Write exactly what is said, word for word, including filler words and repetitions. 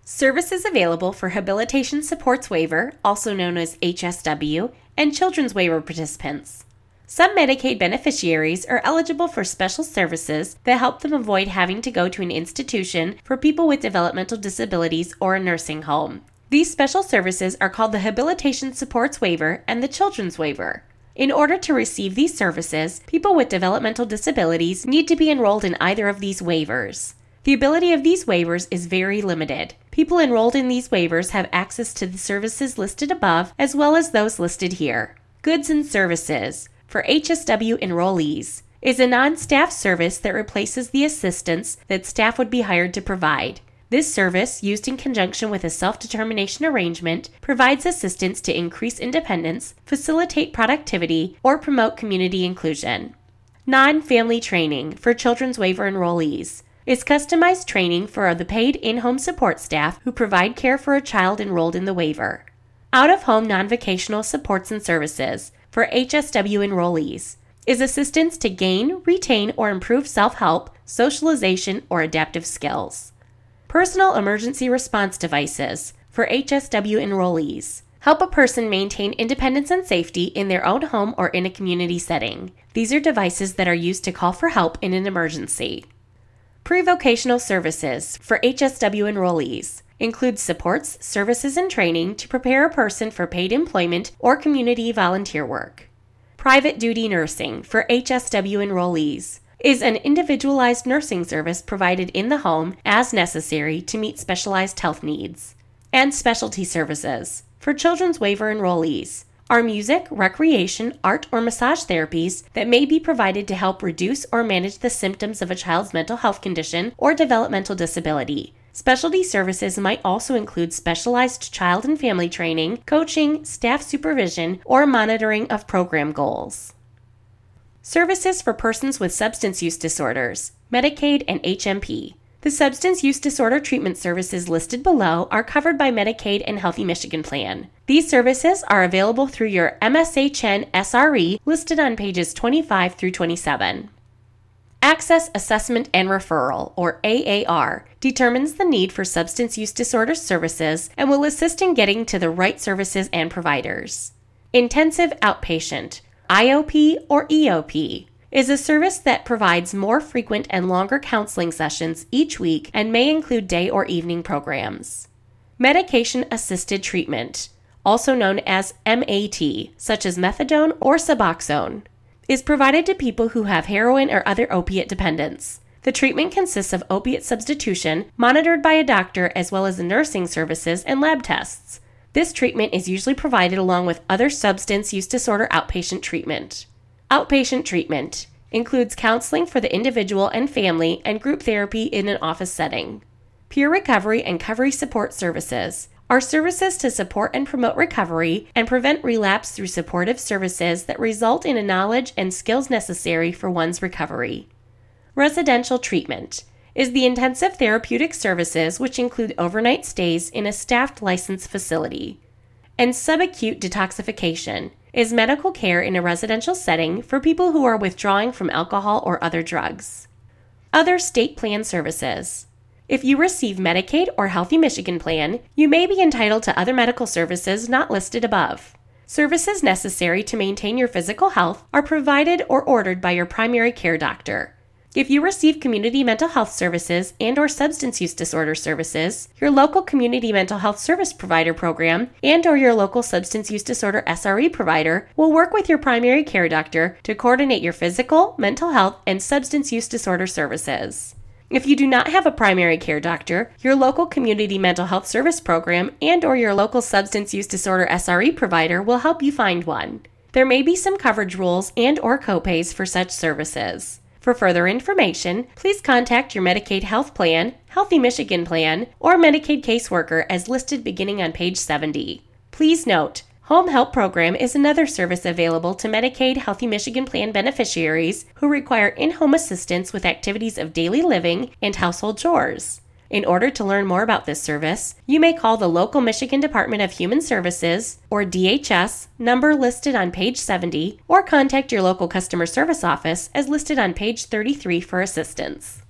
Services available for Habilitation Supports Waiver, also known as H S W, and Children's Waiver participants. Some Medicaid beneficiaries are eligible for special services that help them avoid having to go to an institution for people with developmental disabilities or a nursing home. These special services are called the Habilitation Supports Waiver and the Children's Waiver. In order to receive these services, people with developmental disabilities need to be enrolled in either of these waivers. The ability of these waivers is very limited. People enrolled in these waivers have access to the services listed above as well as those listed here. Goods and services for H S W enrollees is a non-staff service that replaces the assistance that staff would be hired to provide. This service, used in conjunction with a self-determination arrangement, provides assistance to increase independence, facilitate productivity, or promote community inclusion. Non-family training for Children's Waiver enrollees is customized training for the paid in-home support staff who provide care for a child enrolled in the waiver. Out-of-home non-vocational supports and services for H S W enrollees is assistance to gain, retain, or improve self-help, socialization, or adaptive skills. Personal emergency response devices for H S W enrollees help a person maintain independence and safety in their own home or in a community setting. These are devices that are used to call for help in an emergency. Pre-vocational services for H S W enrollees include supports, services, and training to prepare a person for paid employment or community volunteer work. Private duty nursing for H S W enrollees is an individualized nursing service provided in the home as necessary to meet specialized health needs. And specialty services for Children's Waiver enrollees are music, recreation, art, or massage therapies that may be provided to help reduce or manage the symptoms of a child's mental health condition or developmental disability. Specialty services might also include specialized child and family training, coaching, staff supervision, or monitoring of program goals. Services for persons with substance use disorders, Medicaid and H M P. The substance use disorder treatment services listed below are covered by Medicaid and Healthy Michigan Plan. These services are available through your M S H N S R E listed on pages twenty-five through twenty-seven. Access Assessment and Referral, or A A R, determines the need for substance use disorder services and will assist in getting to the right services and providers. Intensive Outpatient, I O P or E O P, is a service that provides more frequent and longer counseling sessions each week and may include day or evening programs. Medication-assisted treatment, also known as M A T, such as methadone or Suboxone, is provided to people who have heroin or other opiate dependence. The treatment consists of opiate substitution, monitored by a doctor, as well as nursing services and lab tests. This treatment is usually provided along with other substance use disorder outpatient treatment. Outpatient treatment includes counseling for the individual and family and group therapy in an office setting. Peer recovery and recovery support services are services to support and promote recovery and prevent relapse through supportive services that result in a knowledge and skills necessary for one's recovery. Residential treatment is the intensive therapeutic services which include overnight stays in a staffed licensed facility. And subacute detoxification is medical care in a residential setting for people who are withdrawing from alcohol or other drugs. Other state plan services. If you receive Medicaid or Healthy Michigan Plan, you may be entitled to other medical services not listed above. Services necessary to maintain your physical health are provided or ordered by your primary care doctor. If you receive community mental health services and or substance use disorder services, your local community mental health service provider program and or your local substance use disorder S R E provider will work with your primary care doctor to coordinate your physical, mental health, and substance use disorder services. If you do not have a primary care doctor, your local community mental health service program and or your local substance use disorder S R E provider will help you find one. There may be some coverage rules and or copays for such services. For further information, please contact your Medicaid Health Plan, Healthy Michigan Plan, or Medicaid caseworker as listed beginning on page seventy. Please note, Home Help Program is another service available to Medicaid Healthy Michigan Plan beneficiaries who require in-home assistance with activities of daily living and household chores. In order to learn more about this service, you may call the local Michigan Department of Human Services, or D H S, number listed on page seventy, or contact your local customer service office as listed on page thirty-three for assistance.